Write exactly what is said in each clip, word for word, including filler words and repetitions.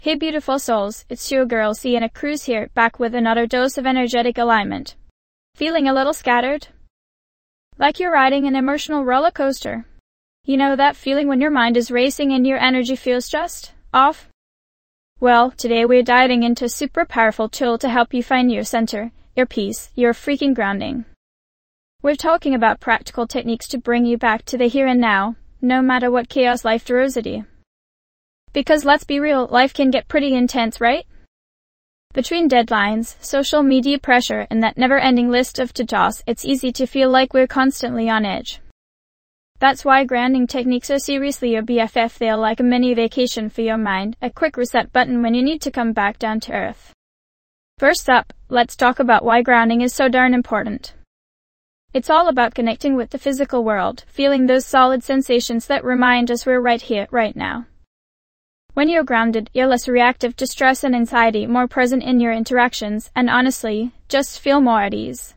Hey beautiful souls, it's your girl Sienna Cruz here, back with another dose of energetic alignment. Feeling a little scattered? Like you're riding an emotional roller coaster. You know that feeling when your mind is racing and your energy feels just off? Well, today we're diving into a super powerful tool to help you find your center, your peace, your freaking grounding. We're talking about practical techniques to bring you back to the here and now, no matter what chaos life throws at you. Because let's be real, life can get pretty intense, right? Between deadlines, social media pressure, and that never-ending list of to-dos, it's easy to feel like we're constantly on edge. That's why grounding techniques are seriously your B F F. They're like a mini vacation for your mind, a quick reset button when you need to come back down to earth. First up, let's talk about why grounding is so darn important. It's all about connecting with the physical world, feeling those solid sensations that remind us we're right here, right now. When you're grounded, you're less reactive to stress and anxiety, more present in your interactions, and honestly, just feel more at ease.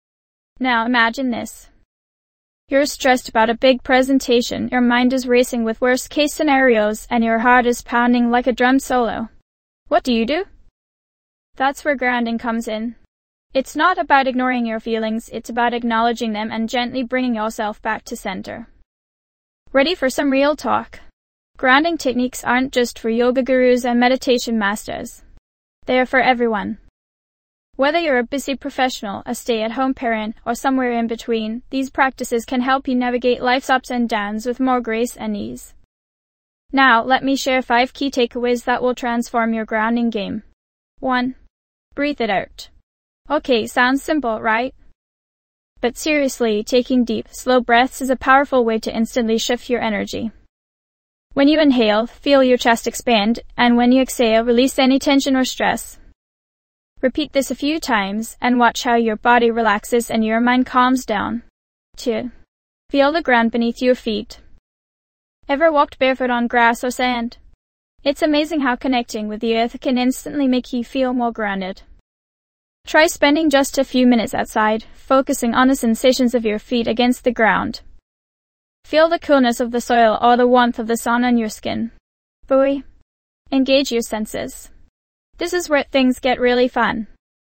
Now imagine this. You're stressed about a big presentation, your mind is racing with worst-case scenarios, and your heart is pounding like a drum solo. What do you do? That's where grounding comes in. It's not about ignoring your feelings, it's about acknowledging them and gently bringing yourself back to center. Ready for some real talk? Grounding techniques aren't just for yoga gurus and meditation masters. They are for everyone. Whether you're a busy professional, a stay-at-home parent, or somewhere in between, these practices can help you navigate life's ups and downs with more grace and ease. Now, let me share five key takeaways that will transform your grounding game. one. Breathe it out. Okay, sounds simple, right? But seriously, taking deep, slow breaths is a powerful way to instantly shift your energy. When you inhale, feel your chest expand, and when you exhale, release any tension or stress. Repeat this a few times, and watch how your body relaxes and your mind calms down. two. Feel the ground beneath your feet. Ever walked barefoot on grass or sand? It's amazing how connecting with the earth can instantly make you feel more grounded. Try spending just a few minutes outside, focusing on the sensations of your feet against the ground. Feel the coolness of the soil or the warmth of the sun on your skin. Buoy. Engage your senses. This is where things get really fun.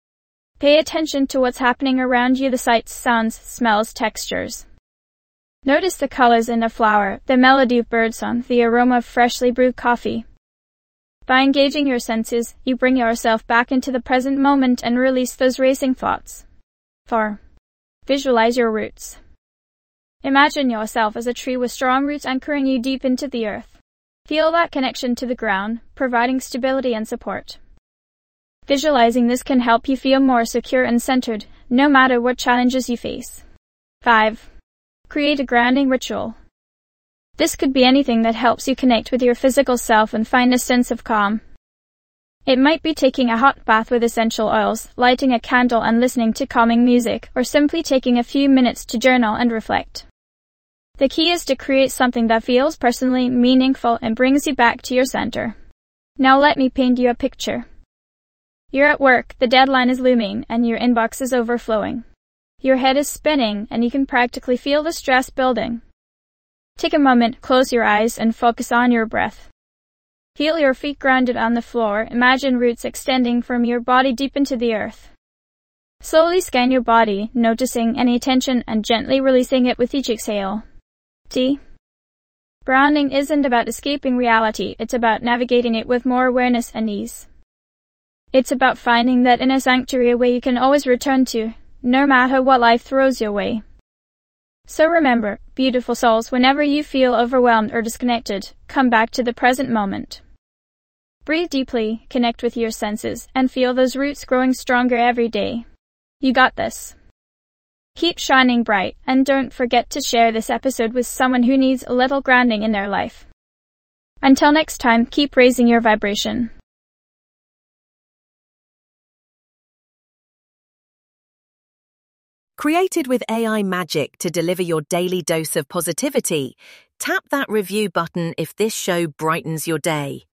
Pay attention to what's happening around you, the sights, sounds, smells, textures. Notice the colors in a flower, the melody of birdsong, the aroma of freshly brewed coffee. By engaging your senses, you bring yourself back into the present moment and release those racing thoughts. four. Visualize your roots. Imagine yourself as a tree with strong roots anchoring you deep into the earth. Feel that connection to the ground, providing stability and support. Visualizing this can help you feel more secure and centered, no matter what challenges you face. five. Create a grounding ritual. This could be anything that helps you connect with your physical self and find a sense of calm. It might be taking a hot bath with essential oils, lighting a candle and listening to calming music, or simply taking a few minutes to journal and reflect. The key is to create something that feels personally meaningful and brings you back to your center. Now let me paint you a picture. You're at work, the deadline is looming, and your inbox is overflowing. Your head is spinning, and you can practically feel the stress building. Take a moment, close your eyes, and focus on your breath. Feel your feet grounded on the floor, imagine roots extending from your body deep into the earth. Slowly scan your body, noticing any tension and gently releasing it with each exhale. D. Grounding isn't about escaping reality, it's about navigating it with more awareness and ease. It's about finding that inner sanctuary where you can always return to, no matter what life throws your way. So remember, beautiful souls, whenever you feel overwhelmed or disconnected, come back to the present moment. Breathe deeply, connect with your senses, and feel those roots growing stronger every day. You got this. Keep shining bright, and don't forget to share this episode with someone who needs a little grounding in their life. Until next time, keep raising your vibration. Created with A I magic to deliver your daily dose of positivity, tap that review button if this show brightens your day.